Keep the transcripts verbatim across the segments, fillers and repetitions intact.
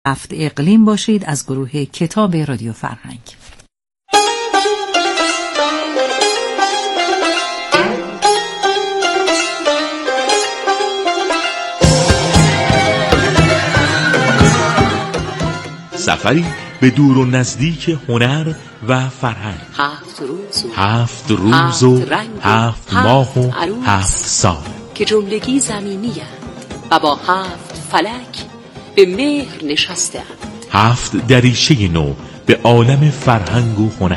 هفت اقلیم باشید از گروه کتاب رادیو فرهنگ. سفری به دور و نزدیک هنر و فرهنگ. هفت روز و هفت روز و هفت, هفت ماه و هفت سال که جملگی زمینی اند و با هفت فلک به مهر نشسته اند. هفت دریچه نو به عالم فرهنگ و هنر.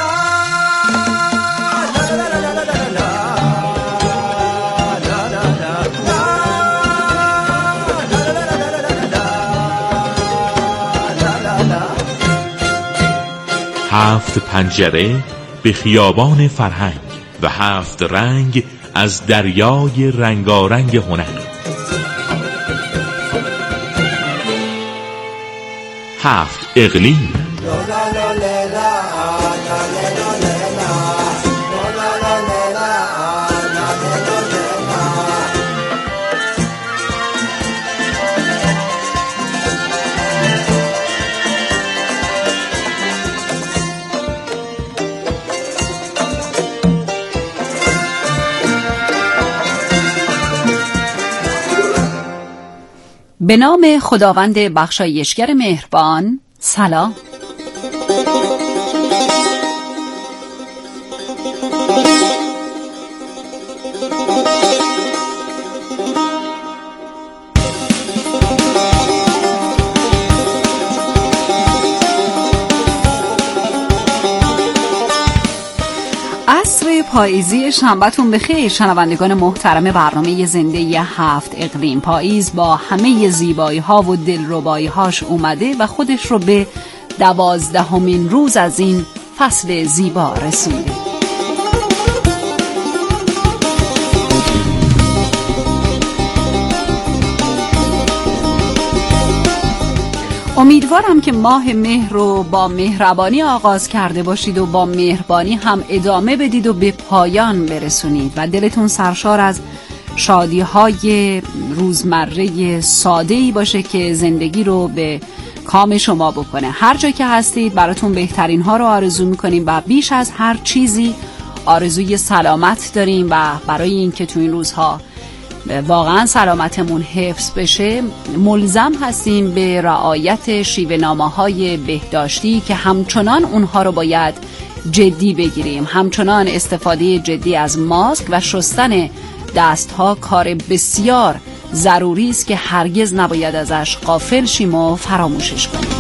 هفت پنجره به خیابان فرهنگ و هفت رنگ از دریای رنگارنگ هنر. هفت اقلیم. به نام خداوند بخشایشگر مهربان. سلام. عصر پاییزی شنبه‌تون بخیر شنوندگان محترم برنامه زنده هفت اقلیم. پاییز با همه زیبایی ها و دلربایی هاش اومده و خودش رو به دوازدهمین روز از این فصل زیبا رسونده. امیدوارم که ماه مهر رو با مهربانی آغاز کرده باشید و با مهربانی هم ادامه بدید و به پایان برسونید و دلتون سرشار از شادی های روزمره ساده‌ای باشه که زندگی رو به کام شما بکنه. هر جا که هستید براتون بهترین ها رو آرزو میکنیم و بیش از هر چیزی آرزوی سلامت داریم و برای این که تو این روزها واقعا سلامتمون حفظ بشه ملزم هستیم به رعایت شیوه‌نامه‌های بهداشتی که همچنان اونها رو باید جدی بگیریم. همچنان استفاده جدی از ماسک و شستن دستها کار بسیار ضروری است که هرگز نباید ازش غافل شیم و فراموشش کنیم.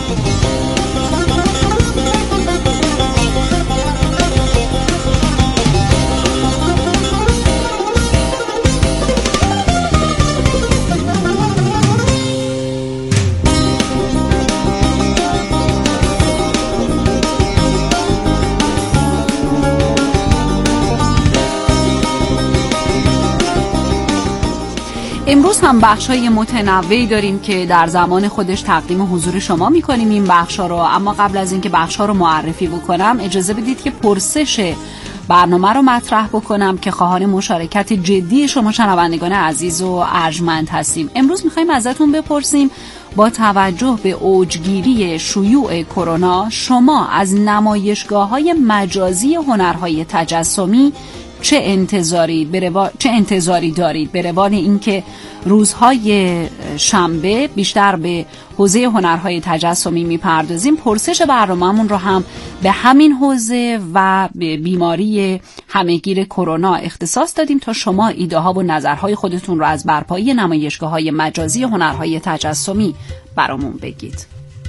امروز هم بخش‌های متنوعی داریم که در زمان خودش تقدیم حضور شما می‌کنیم این بخش‌ها رو. اما قبل از اینکه بخش‌ها رو معرفی بکنم اجازه بدید که پرسش برنامه رو مطرح بکنم که خواهان مشارکت جدی شما شنوندگان عزیز و ارجمند هستیم. امروز می‌خوایم ازتون بپرسیم با توجه به اوجگیری شیوع کرونا شما از نمایشگاه‌های مجازی هنرهای تجسمی چه انتظاری بروا... چه انتظاری دارید به روال اینکه روزهای شنبه بیشتر به حوزه هنرهای تجسمی میپردازیم؟ پرسش برنامه‌مون رو هم به همین حوزه و به بیماری همهگیر کرونا اختصاص دادیم تا شما ایده ها و نظرهای خودتون رو از برپایی نمایشگاه‌های مجازی هنرهای تجسمی برامون بگید.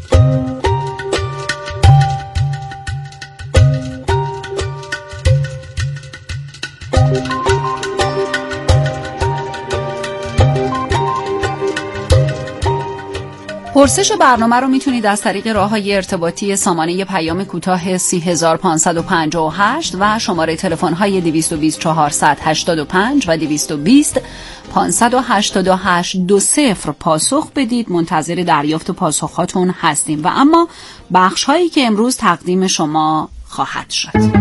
پرسش برنامه رو میتونید از طریق راه‌های ارتباطی سامانه پیام کوتاه سی هزار و پانصد و پنجاه و هشت و شماره تلفن‌های دویست و بیست چهارصد و هشتاد و پنج و دویست و بیست پانصد و هشتاد و هشت دو صفر پاسخ بدید. منتظر دریافت پاسخاتون هستیم. و اما بخش‌هایی که امروز تقدیم شما خواهد شد.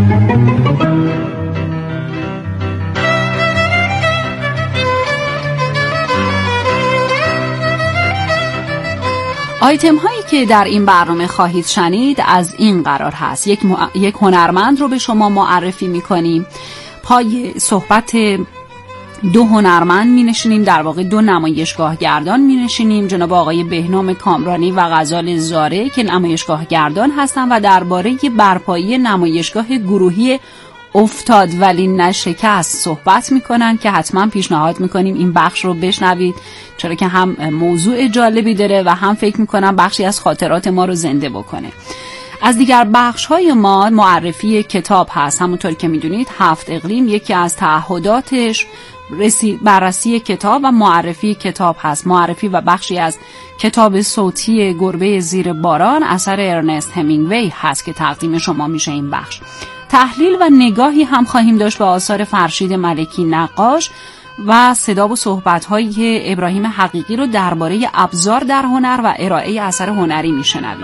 آیتم هایی که در این برنامه خواهید شنید از این قرار هست: یک, م... یک هنرمند رو به شما معرفی میکنیم، پای صحبت دو هنرمند می نشینیم، در واقع دو نمایشگاه گردان می نشینیم، جناب آقای بهنام کامرانی و غزال زاره که نمایشگاه گردان هستن و درباره برپایی نمایشگاه گروهی افتاد ولی نشکست صحبت میکنن که حتما پیشنهاد میکنیم این بخش رو بشنوید، چرا که هم موضوع جالبی داره و هم فکر میکنم بخشی از خاطرات ما رو زنده بکنه. از دیگر بخش های ما معرفی کتاب هست. همونطور که میدونید هفت اقلیم یکی از تعهداتش بررسی کتاب و معرفی کتاب هست. معرفی و بخشی از کتاب صوتی گربه زیر باران اثر ارنست همینگوی هست که تقدیم شما میشه این بخش. تحلیل و نگاهی هم خواهیم داشت به آثار فرشید ملکی نقاش و صدا و صحبت‌های ابراهیم حقیقی رو درباره ابزار در هنر و ارائه اثر هنری میشنویم.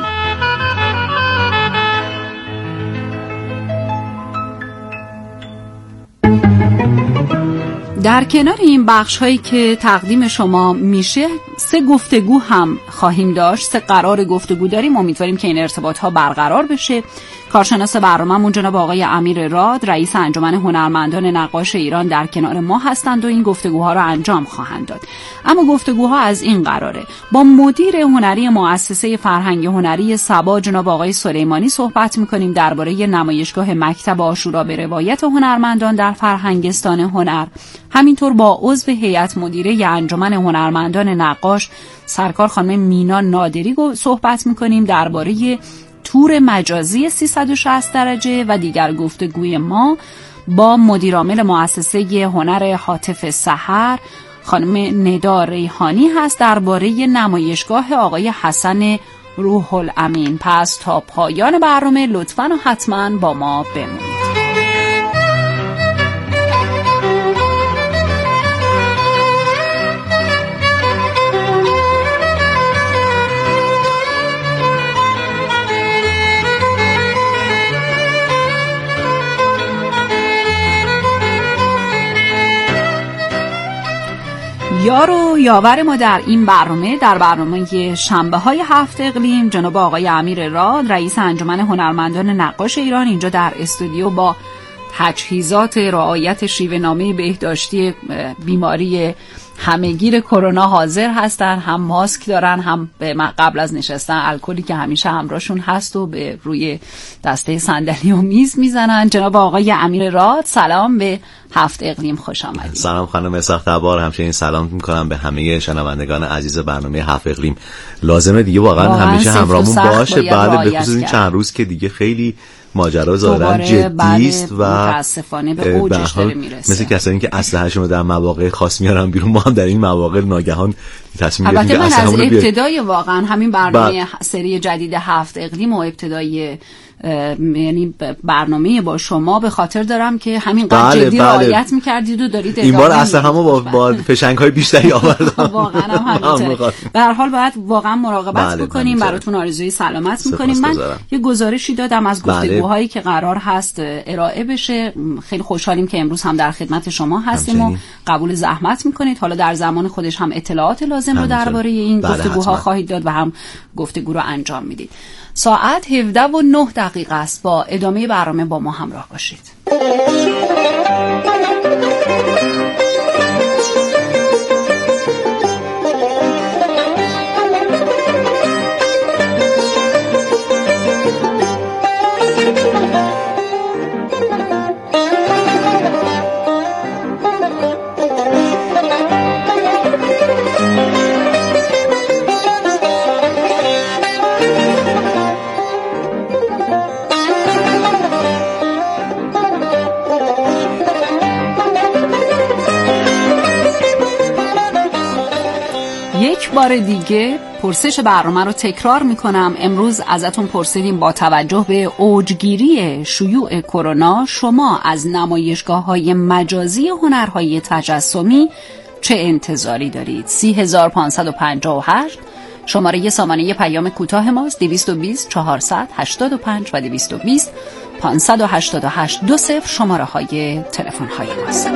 در کنار این بخش هایی که تقدیم شما میشه سه گفتگو هم خواهیم داشت، سه قرار گفتگو داریم. امیدواریم که این ارتباط ها برقرار بشه. کارشناس برنامه‌مون جناب آقای امیر راد، رئیس انجمن هنرمندان نقاش ایران، در کنار ما هستند و این گفتگوها رو انجام خواهند داد. اما گفتگوها از این قراره: با مدیر هنری مؤسسه فرهنگ هنری سبا جناب آقای سلیمانی صحبت می‌کنیم درباره نمایشگاه مکتب عاشورا به روایت هنرمندان در فرهنگستان هنر. همینطور با عضو هیئت مدیره انجمن هنرمندان نقاش سرکار خانم مینا نادری صحبت می‌کنیم درباره تور مجازی سیصد و شصت درجه و دیگر گفتگوی ما با مدیرعامل مؤسسه هنر هاتف سحر خانم ندا ریحانی هست درباره نمایشگاه آقای حسن روح الامین. پس تا پایان برنامه لطفاً و حتماً با ما بمونید. یار و یاور ما در این برنامه، در برنامه شنبه های هفت اقلیم، جناب آقای امیر راد، رئیس انجمن هنرمندان نقاش ایران، اینجا در استودیو با تجهیزات رعایت شیوه نامه بهداشتی بیماری همهگیر کرونا حاضر هستن، هم ماسک دارن، هم به قبل از نشستن الکلی که همیشه همراهشون هست و به روی دسته صندلی و میز میزنن. جناب آقای امیر راد، سلام به هفت اقلیم، خوش آمدید. سلام خانم اسحاق تبار، همچنین سلام میکنم به همه شنوندگان عزیز برنامه هفت اقلیم. لازمه دیگه واقعا, واقعا همیشه همراهمون باشه، بله، به خصوص این چند روز که دیگه خیلی ماجرا ظاهرا جدی است و متاسفانه به اوجش داره میرسه. مثل کسایی که اسلحه‌شون رو در مواقع خاص میارن بیرون، ما هم در این مواقع ناگهان تصمیم گرفتیم که اسلحه‌مون رو از ابتدای واقعا همین برنامه با... سری جدید هفت اقلیم و ابتدای یعنی برنامه با شما به خاطر دارم که همین قدر بله جدی بله. رعایت می‌کردید و دارید این بار اسلحه‌مو با با فشنگ‌های بیشتری آوردم. واقعا هم همینطوره. به هر حال باید واقعا مراقبت بله بکنیم. براتون آرزوی سلامت می‌کنیم. من یه گزارشی دادم از گفتگوهایی بله. که قرار هست ارائه بشه. خیلی خوشحالیم که امروز هم در خدمت شما هستیم همچنین. و قبول زحمت می‌کنید. حالا در زمان خودش هم اطلاعات لازم رو درباره این بله گفتگوها حتما. خواهید داد و هم گفتگو رو انجام میدید. ساعت هفده و نه دقیقه است. با ادامه برنامه با ما همراه باشید. بار دیگه پرسش برنامه رو تکرار میکنم. امروز ازتون پرسیدیم با توجه به اوجگیری شیوع کرونا شما از نمایشگاه‌های مجازی هنرهای تجسمی چه انتظاری دارید؟ سی هزار پانصد و پنجاه و هشت شماره سامانه پیام کوتاه ماست. دویست و بیست چهارصد هشتاد و پنج و دویست و بیست پانصد و هشتاد و هشت دو صفر شماره های تلفن های ماست.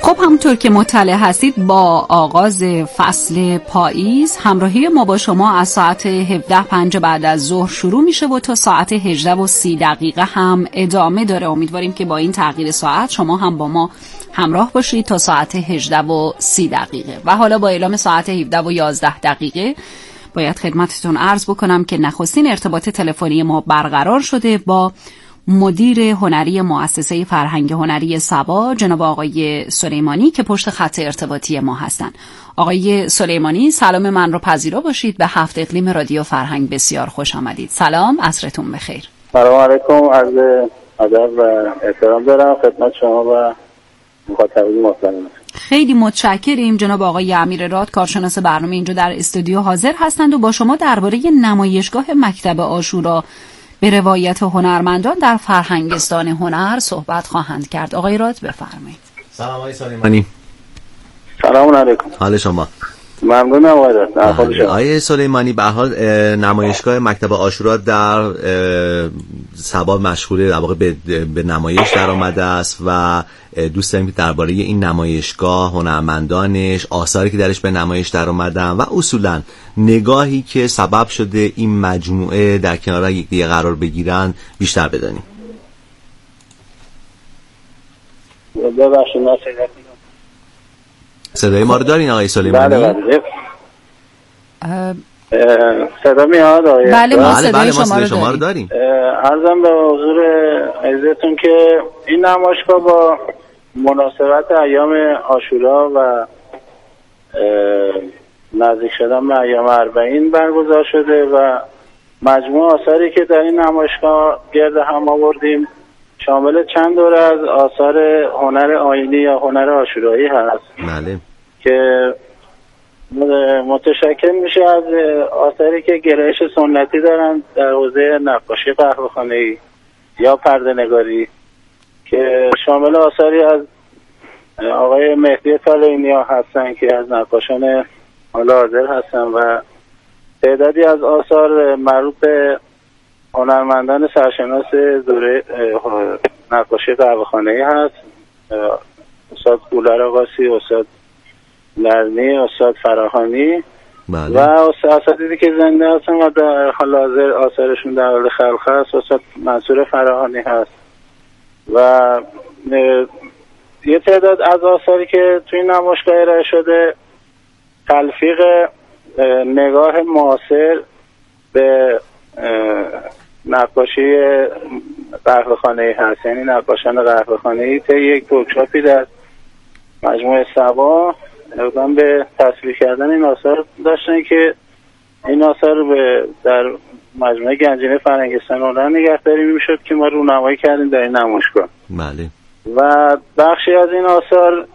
خب همونطور که مطلع هستید با آغاز فصل پاییز همراهی ما با شما از ساعت هفده و پنج بعد از ظهر شروع میشه و تا ساعت هجده و سی دقیقه هم ادامه داره. امیدواریم که با این تغییر ساعت شما هم با ما همراه باشید تا ساعت هجده و سی دقیقه. و حالا با اعلام ساعت هفده و یازده دقیقه باید خدمتتون عرض بکنم که نخستین ارتباط تلفنی ما برقرار شده با مدیر هنری مؤسسه فرهنگ هنری سبا جناب آقای سلیمانی که پشت خط ارتباطی ما هستن. آقای سلیمانی سلام من رو پذیرا باشید. به هفت اقلیم رادیو فرهنگ بسیار خوش آمدید. سلام، عصرتون بخیر. سلام علیکم، عرض ادب و احترام دارم خدمت شما و مخاطبین محترم. خیلی متشکریم. جناب آقای امیرراد کارشناس برنامه اینجا در استودیو حاضر هستند و با شما درباره نمایشگاه مکتب عاشورا به روایت هنرمندان در فرهنگستان هنر صحبت خواهند کرد. آقای راد بفرمایید. سلام آقای سلیمانی. سلام علیکم. حال شما؟ ممنونم آقای راد. آقای سلیمانی به حال نمایشگاه مکتب عاشورا در سبا مشغول در واقع به, به نمایش در آمده است و دوست داریم که درباره این نمایشگاه، هنرمندانش، آثاری که درش به نمایش در آمدن و اصولا نگاهی که سبب شده این مجموعه در کنار یکدیگه قرار بگیرن بیشتر بدانیم. ببخشید من صدا صدای ما رو دارین آقای سلیمانی؟ بله بله. صدا میاد آقای؟ بله ما صدای بله شما, شما, شما رو رو داریم. عرضم به حضور عزیزتون که این نمایشگاه با مناسبت ایام عاشورا و نزدیک شدن به ایام اربعین برگزار شده و مجموع آثاری که در این نمایشگاه گرد هم آوردیم شامل چند دوره از آثار هنر آیینی یا هنر عاشورایی هست. بله. که متشکل میشه از آثاری که گرایش سنتی دارن در حوزه نقاشی قهوه‌خانه‌ای یا پرده‌نگاری که شامل آثاری از آقای مهدی طالعینیا هستن که از نقاشان حال حاضر هستن و تعدادی از آثار مربوط به هنرمندان سرشناس دوره نقاشی قهوه‌خانه‌ای هست. استاد گولر آقاسی، استاد لرنی، استاد فراهانی. بله. و اساتیدی که زنده هستن و در حال حاضر آثارشون در حال خلق هست استاد منصور فراهانی هست و یه تعداد از آثاری که توی نمایشگاه ارائه شده تلفیق نگاه معاصر به نقاشی قهوه‌خانه‌ای هست، یعنی نقاشان قهوه‌خانه‌ای طی یک ورکشاپی در مجموعه سبا اقدام به تصویر کردن این آثار داشتن که این آثار به در مجموعه گنجینه فرهنگستان هنر نگهداری میشد که ما رونمایی کردیم در این نمایشگاه. بله. و بخشی از این آثار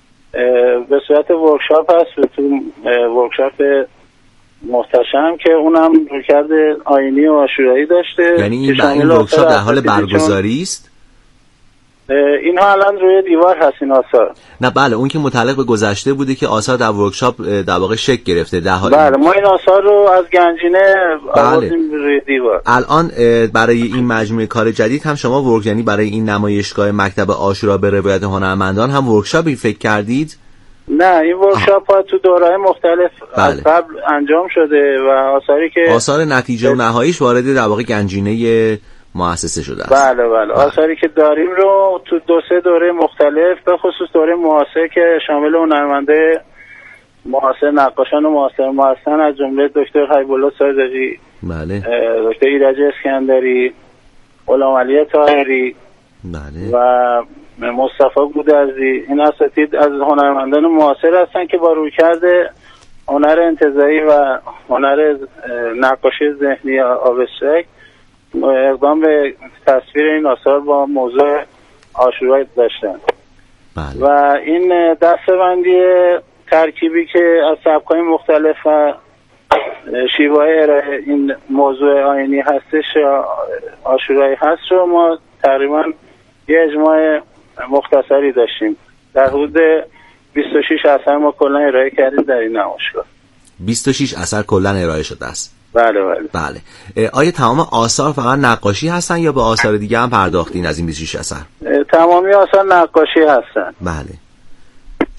به صورت ورکشاپ هست و تو ورکشاپ محتشم که اونم رویکرد آیینی و عاشورایی داشته. یعنی این, این ورکشاپ در حال برگزاری است؟ اینها الان روی دیوار هست این آثار. نه بله، اون که متعلق به گذشته بوده که آثار در ورکشاپ در واقع شکل گرفته در حال. بله ما این آثار رو از گنجینه آوردیم روی دیوار. الان برای این مجموعه کار جدید هم شما ورک یعنی برای این نمایشگاه مکتب عاشورا به روایت هنرمندان هم ورکشاپی فکر کردید؟ نه این ورکشاپ ها تو دوره‌های مختلف بله. از قبل انجام شده و آثاری که آثار نتیجه و نهاییش وارد در واقع گنجینه مؤسسه شده است. بله بله آثاری که داریم رو تو دو سه دوره مختلف به خصوص دوره معاصر که شامل هنرمنده معاصر نقاشان معاصر ما هستن از جمله دکتر حبیب الله صادقی، بله، دکتر ایرج اسکندری، غلام علی طاهری، بله، و مصطفی گودرزی. این اساتید از هنرمندان معاصر هستن که با رویکرد هنر انتزاعی و هنر نقاشی ذهنی آبسترکت اقدام به تصویر این آثار با موضوع عاشورا داشتن. بله. و این دسته‌بندی ترکیبی که از سبک‌های مختلف و شیوه ارائه این موضوع آیینی هستش عاشورایی هست رو ما تقریبا یه اجماع مختصری داشتیم. در حدود بیست و شش اثر ما کلا ارائه کردیم در این نمایشگاه. بیست و شش اثر کلا ارائه شده است. بله بله. بله. آیا تمام آثار فقط نقاشی هستن یا به آثار دیگه هم پرداختین از این بیست و شش اثر؟ تمامی آثار نقاشی هستن. بله.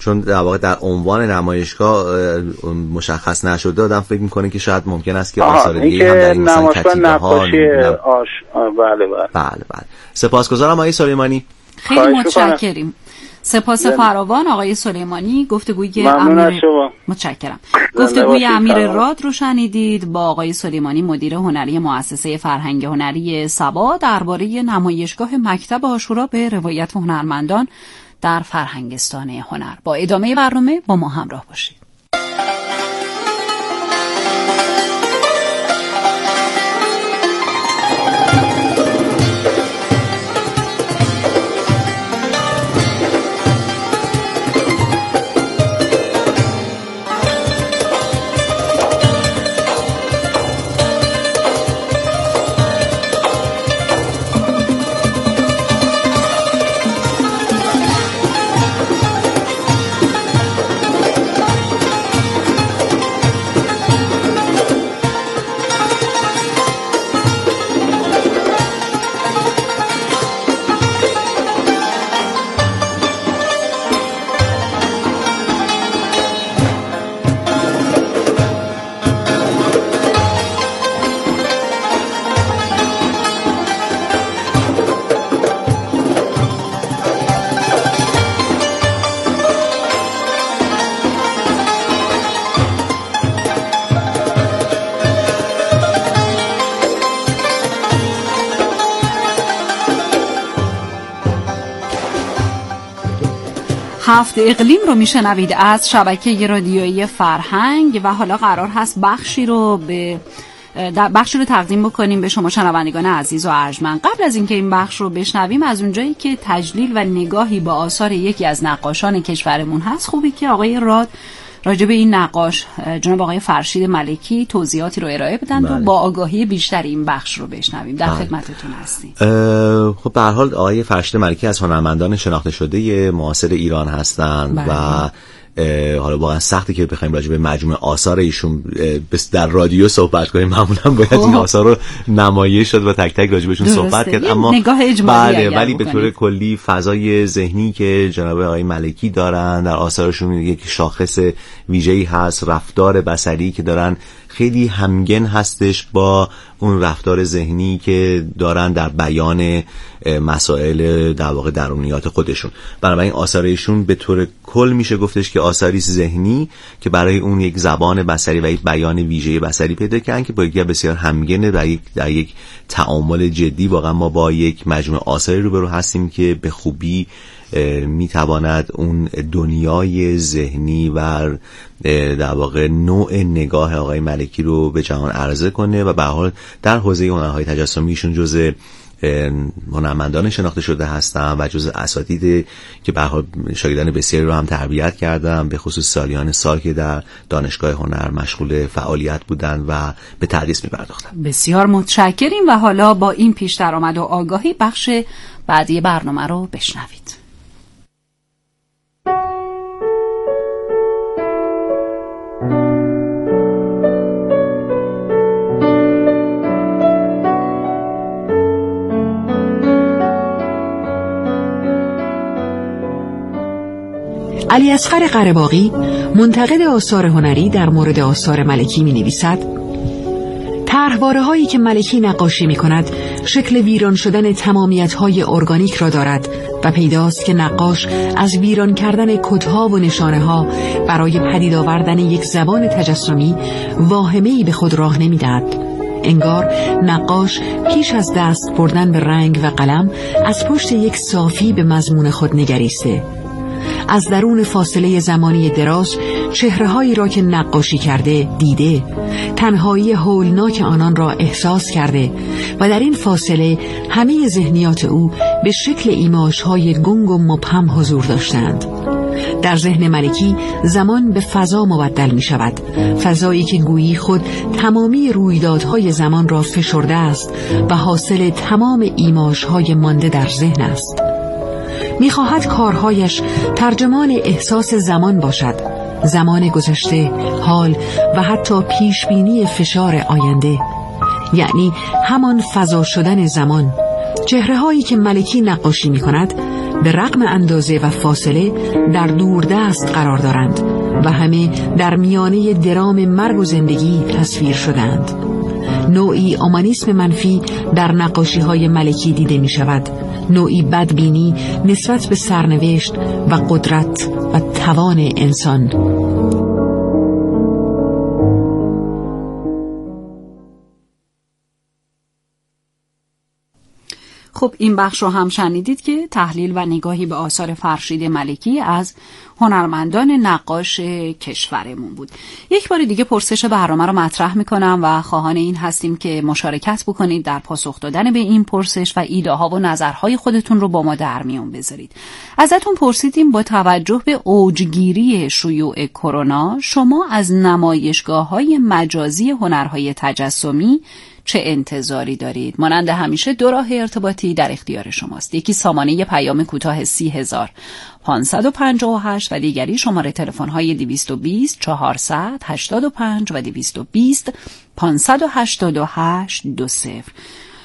چون در واقع در عنوان نمایشگاه مشخص نشده آدم فکر میکنه که شاید ممکن است که آثار دیگه هم در این مثلا کتیبه ها نم... آش... بله بله بله بله. سپاسگزارم آقای سلیمانی، خیلی متشکریم. سپاس فراوان آقای سلیمانی. گفتگوی امیر متشکرم. گفتگوی امیر راد رو شنیدید با آقای سلیمانی، مدیر هنری مؤسسه فرهنگ هنری سبا، درباره نمایشگاه مکتب عاشورا به روایت هنرمندان در فرهنگستان هنر. با ادامه برنامه با ما همراه باشید. هفت اقلیم رو میشنوید از شبکه رادیویی فرهنگ و حالا قرار هست بخشی رو به بخشی رو تقدیم بکنیم به شما شنوندگان عزیز و ارجمند. قبل از اینکه این بخش رو بشنویم، از اونجایی که تجلیل و نگاهی با آثار یکی از نقاشان کشورمون هست، خوبی که آقای راد راجع به این نقاش جناب آقای فرشید ملکی توضیحاتی رو ارائه بدن و با آگاهی بیشتر این بخش رو بشنویم. در خدمتتون هستیم. خب به هر حال آقای فرشید ملکی از هنرمندان شناخته شده معاصر ایران هستند و حالا واقعا سخته که بخوایم راجع به مجموعه آثار ایشون در رادیو صحبت کنیم. معمولا باید این آثار رو نمایش شد و تک تک راجع بهشون صحبت کرد، اما نگاه اجمالی بله، ولی به طور کلی فضای ذهنی که جناب آقای ملکی دارن در آثارشون یک شاخص ویژه‌ای هست، رفتار بصری که دارن خیلی همگن هستش با اون رفتار ذهنی که دارن در بیان مسائل در واقع درونیات خودشون. بنابراین آثارشون به طور کل میشه گفتش که آثاری ذهنی که برای اون یک زبان بصری و یک بیان ویژه بصری پیدا کردن که با یکی بسیار همگنه در یک در یک تعامل جدی. واقعا ما با یک مجموعه آثاری روبرو هستیم که به خوبی میتواند اون دنیای ذهنی و در واقع نوع نگاه آقای ملکی رو به جهان عرضه کنه و به هر حال در حوزه هنرهای تجسمیشون جزء هنرمندان شناخته شده هستن و جزء اساتید که به هر حال شاگردان بسیاری رو هم تربیت کردن، به خصوص سالیان سال که در دانشگاه هنر مشغول فعالیت بودن و به تدریس می‌پرداختن. بسیار متشکریم و حالا با این پیش درآمد و آگاهی بخش بعدی برنامه رو بشنوید. علیاصغر قره‌باغی منتقد آثار هنری در مورد آثار ملکی می نویسد: طرحواره هایی که ملکی نقاشی می کند شکل ویران شدن تمامیت های ارگانیک را دارد و پیداست که نقاش از ویران کردن کدها و نشانه ها برای پدید آوردن یک زبان تجسمی واهمه‌ای به خود راه نمی دهد. انگار نقاش پیش از دست بردن به رنگ و قلم از پشت یک صافی به مضمون خود نگریسته. از درون فاصله زمانی دراز چهره‌هایی را که نقاشی کرده دیده، تنهایی هولناک آنان را احساس کرده و در این فاصله همه ذهنیات او به شکل ایماژهای گنگ و مبهم حضور داشتند. در ذهن ملکی زمان به فضا مبدل می شود، فضایی که گویی خود تمامی رویدادهای زمان را فشرده است و حاصل تمام ایماژهای مانده در ذهن است. می‌خواهد کارهایش ترجمان احساس زمان باشد، زمان گذشته، حال و حتی پیشبینی فشار آینده، یعنی همان فضا شدن زمان. چهره‌هایی که ملکی نقاشی می‌کند به رغم اندازه و فاصله در دوردست قرار دارند و همه در میانه درام مرگ و زندگی تصویر شدند. نوعی اومانیسم منفی در نقاشی‌های ملکی دیده می شود، نوعی بدبینی نسبت به سرنوشت و قدرت و توان انسان. خب این بخش رو هم شنیدید که تحلیل و نگاهی به آثار فرشید ملکی از هنرمندان نقاش کشورمون بود. یک بار دیگه پرسش برنامه رو مطرح میکنم و خواهان این هستیم که مشارکت بکنید در پاسخ دادن به این پرسش و ایده ها و نظرهای خودتون رو با ما در میون بذارید. ازتون پرسیدیم با توجه به اوجگیری شیوع کرونا شما از نمایشگاه‌های مجازی هنرهای تجسمی چه انتظاری دارید؟ مانند همیشه دو راه ارتباطی در اختیار شماست. یکی سامانه پیام کوتاه سی هزار پانصد و پنجاه و هشت و دیگری شماره تلفن های دویست و بیست چهارصد هشتاد و پنج و دویست و بیست پانصد و هشتاد و هشت دو صفر.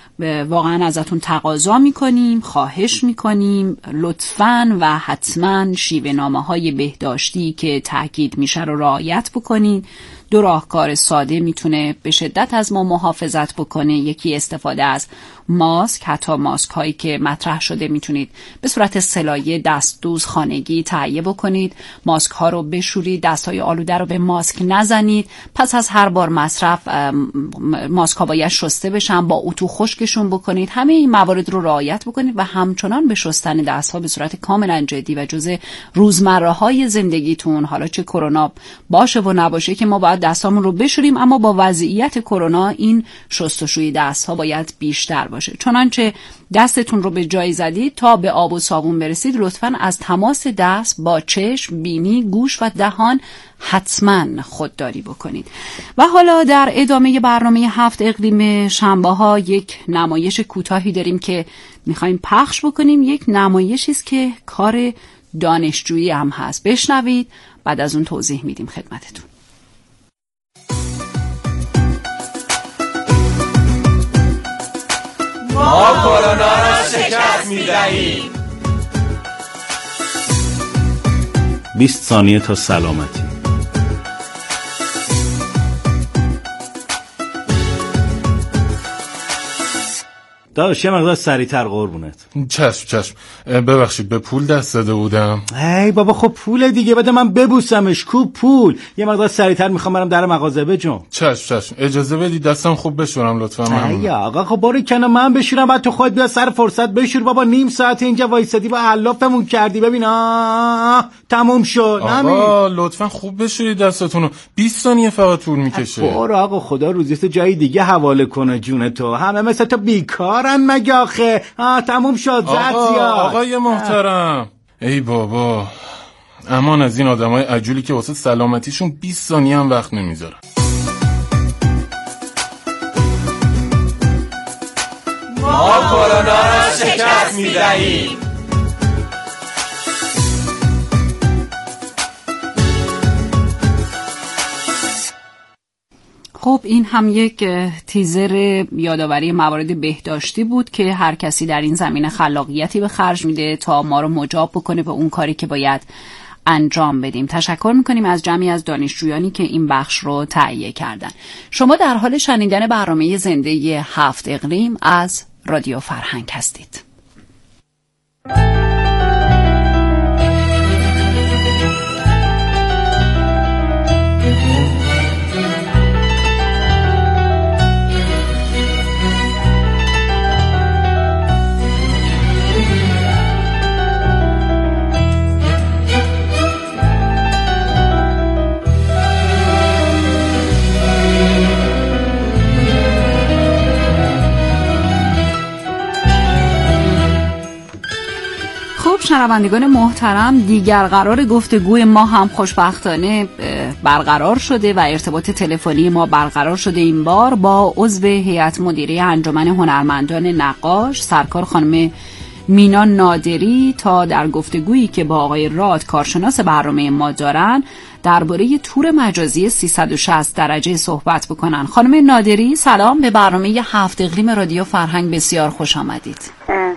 واقعا ازتون تقاضا میکنیم، خواهش میکنیم لطفاً و حتماً شیوه نامه های بهداشتی که تاکید میشه رو رعایت بکنید. دو راهکار ساده میتونه به شدت از ما محافظت بکنه. یکی استفاده از ماسک، حتی ماسک هایی که مطرح شده میتونید به صورت سلایه دستدوز خانگی تهیه بکنید. ماسک ها رو بشورید، دست های آلوده رو به ماسک نزنید. پس از هر بار مصرف ماسک ها باید شسته بشن، با اتو خشکشون بکنید. همه این موارد رو رعایت بکنید و همچنان به شستن دست ها به صورت کاملا جدی و جزء روزمره های زندگیتون، حالا چه کرونا باشه و نباشه، که ما باید دستامون رو بشوریم، اما با وضعیت کرونا این شستشوی دست ها باید بیشتر باشه. چنانچه دستتون رو به جای زدید تا به آب و صابون برسید لطفاً از تماس دست با چشم، بینی، گوش و دهان حتما خودداری بکنید. و حالا در ادامه برنامه هفت اقلیم شنبه ها یک نمایش کوتاهی داریم که میخوایم پخش بکنیم. یک نمایشی است که کار دانشجویی هم هست. بشنوید، بعد از اون توضیح میدیم خدمتتون. ما کرونا را شکست می‌دهیم. بیست ثانیه تا سلامتی. داداش یه مقدار سریع‌تر قربونت. چشم چشم ببخشید به پول دست داده بودم. ای بابا خب پول دیگه بده من ببوسمش. کو پول؟ یه مقدار سریع‌تر میخوام برم در مغازه بجم. چشم چشم اجازه بدید دستم خوب بشورم لطفا. ای آقا خب برو کنه من بشورم بعد تو خودت بیا سر فرصت بشور. بابا نیم ساعت اینجا وایسادی با علافمون کردی. ببین آه تموم شد. آقا لطفا خوب بشورید دستاتونو. بیست ثانیه فقط طول میکشه. برو آقا خدا روزیت جای دیگه حواله کنه جون تو. همه مثل تو بیکار مگه آخه. آه تموم شد. آقا آقای محترم ای بابا امان از این آدمای عجولی که واسه سلامتیشون بیست ثانیه هم وقت نمیذارن. ما کرونا را شکست میدهیم. خب این هم یک تیزر یادآوری موارد بهداشتی بود که هر کسی در این زمینه خلاقیتی به خرج میده تا ما رو مجاب بکنه به اون کاری که باید انجام بدیم. تشکر میکنیم از جمعی از دانشجویانی که این بخش رو تهیه کردن. شما در حال شنیدن برنامه زنده هفت اقلیم از رادیو فرهنگ هستید. شنوندگان محترم، دیگر قرار گفتگوی ما هم خوشبختانه برقرار شده و ارتباط تلفنی ما برقرار شده این بار با عضو هیئت مدیره انجمن هنرمندان نقاش سرکار خانم مینا نادری تا در گفتگویی که با آقای راد کارشناس برنامه ما دارن درباره تور مجازی سیصد و شصت درجه صحبت بکنن. خانم نادری سلام، به برنامه هفت اقلیم رادیو فرهنگ بسیار خوش آمدید.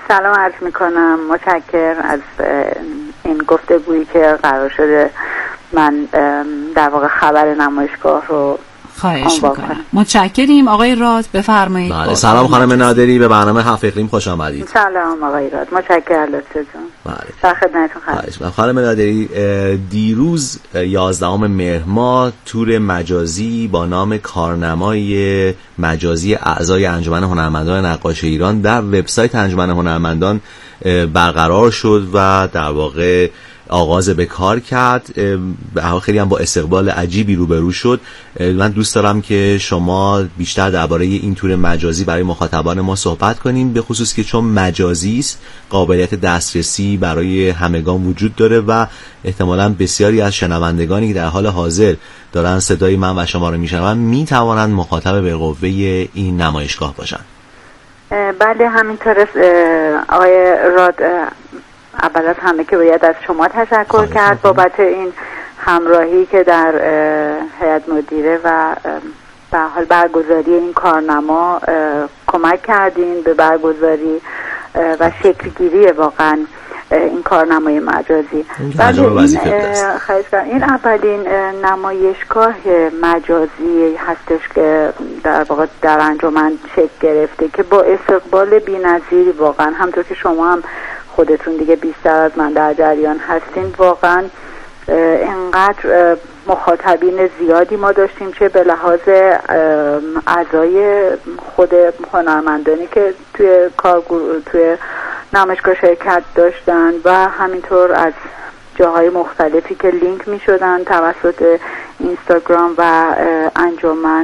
سلام عرض میکنم. متشکر از این گفتگویی که قرار شده من در واقع خبر نمایشگاه رو خواهش میکنم. متشکریم. آقای راد بفرمایید. بله سلام خانم نادری، به برنامه هفت اقلیم خوش آمدید. سلام آقای راد، متشکرم لطفتون. بله در خدمتتون هستم. خانم نادری، دیروز یازدهم مهر ماه تور مجازی با نام کارنمای مجازی اعضای انجمن هنرمندان نقاش ایران در وبسایت انجمن هنرمندان برقرار شد و در واقع آغاز به کار کرد. خیلی هم با استقبال عجیبی روبرو شد. من دوست دارم که شما بیشتر درباره این تور مجازی برای مخاطبان ما صحبت کنیم، به خصوص که چون مجازی است قابلیت دسترسی برای همگان وجود داره و احتمالاً بسیاری از شنوندگانی که در حال حاضر دارن صدای من و شما رو میشنون میتوانند مخاطب بالقوه این نمایشگاه باشن. بله همینطور آقای راد، اول از همه که باید از شما تشکر کرد بابت این همراهی که در هیئت مدیره و به حال برگزاری این کارنما کمک کردین به برگزاری و شکلگیری واقعا این کارنمای مجازی. بله این, این اولین نمایشگاه مجازی هستش که در واقع در انجمن شکل گرفته که با استقبال بی‌نظیری واقعا، همونطور که شما هم خودتون دیگه بیشتر از من در جریان هستین، واقعا اینقدر مخاطبین زیادی ما داشتیم، چه به لحاظ اعضای خود هنرمندانی که توی کارگروه توی نمایشگاه شرکت داشتن و همینطور از جاهای مختلفی که لینک می شدن توسط اینستاگرام و انجمن،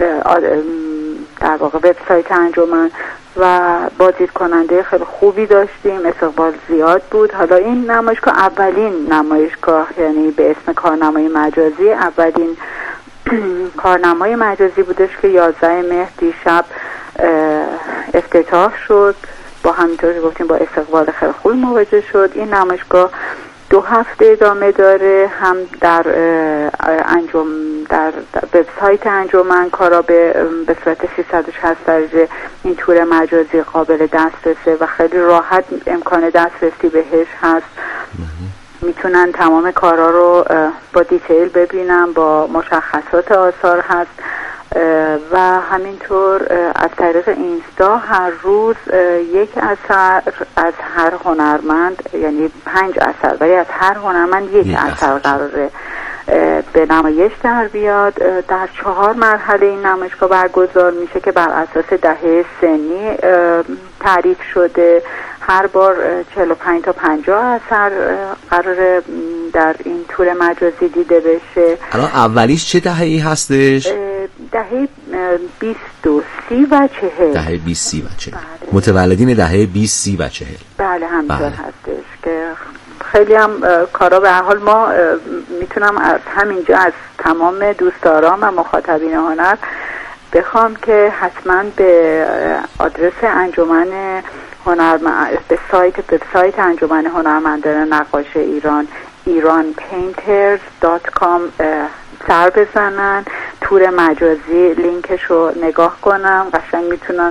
در واقع وبسایت انجمن، و بازدید کننده خیلی خوبی داشتیم، استقبال زیاد بود. حالا این نمایشگاه اولین نمایشگاه، یعنی به اسم کارنمای مجازی، اولین کارنمای مجازی بودش که یازده مهر دیشب افتتاح شد. با همینطور گفتیم با استقبال خیلی خوبی مواجه شد. این نمایشگاه دو هفته ادامه داره، هم در انجام در وبسایت انجمن کارا به به صورت سیصد و شصت درجه این تور مجازی قابل دسترسه و خیلی راحت امکان دسترسی بهش هست. میتونن تمام کارا رو با دیتیل ببینن، با مشخصات آثار هست و همینطور از طریق اینستا هر روز یک اثر از هر هنرمند، یعنی پنج اثر ولی از هر هنرمند یک اثر قراره به نمایش در بیاد. در چهار مرحله این نمایشگاه برگزار میشه که بر اساس دهه سنی تعریف شده. هر بار چهل و پنج تا پنجاه اثر قراره در این تور مجازی دیده بشه. الان اولیش چه دهه‌ای هستش؟ دهه بیست و سی و چهل. دهه بیست سی و چهل. متولدین دهه بیست سی و چهل. بله همینطور بله. هستش که خیلی هم کارا به هر حال ما میتونم از همینجا از تمام دوستداران و مخاطبین هنر بخوام که حتما به آدرس انجمن هنرمند، به سایت به سایت انجمن هنرمندان نقاش ایران ایران پینترز دات کام سر بزنن، تور مجازی لینکش رو نگاه کنن، قشنگ میتونن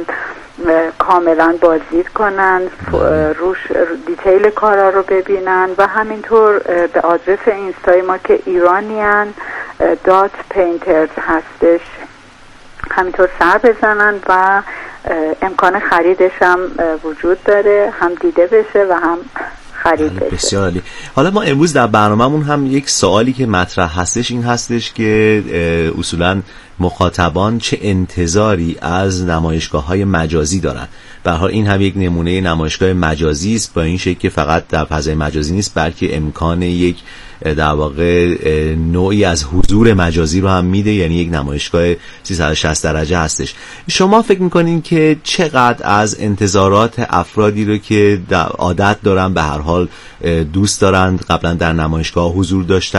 کاملا بازدید کنن، روش دیتیل کارا رو ببینن و همینطور به آدرس اینستای ما که ایرانیان دات پینترز هستش همینطور سر بزنن و امکان خریدش هم وجود داره، هم دیده بشه و هم خرید بشه. بسیار عالی. حالا ما امروز در برنامه‌مون هم یک سوالی که مطرح هستش این هستش که اصولاً مخاطبان چه انتظاری از نمایشگاه‌های مجازی دارن. به هر حال این هم یک نمونه نمایشگاه مجازی است، با این شکل که فقط در فضای مجازی نیست بلکه امکان یک در واقع نوعی از حضور مجازی رو هم میده، یعنی یک نمایشگاه سیصد و شصت درجه هستش. شما فکر میکنین که چقدر از انتظارات افرادی رو که عادت دارن به هر حال دوست دارن قبلا در نمایشگاه حضور داشتن